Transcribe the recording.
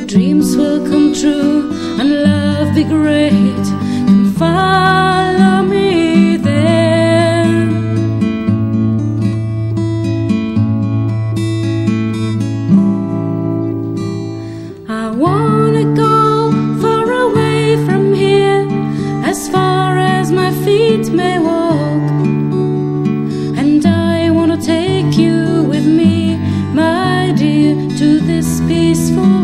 dreams will come true and love be great. Come follow me there. I wanna go far away from here, as far as my feet may walk, and I wanna take you with me, my dear, to this peaceful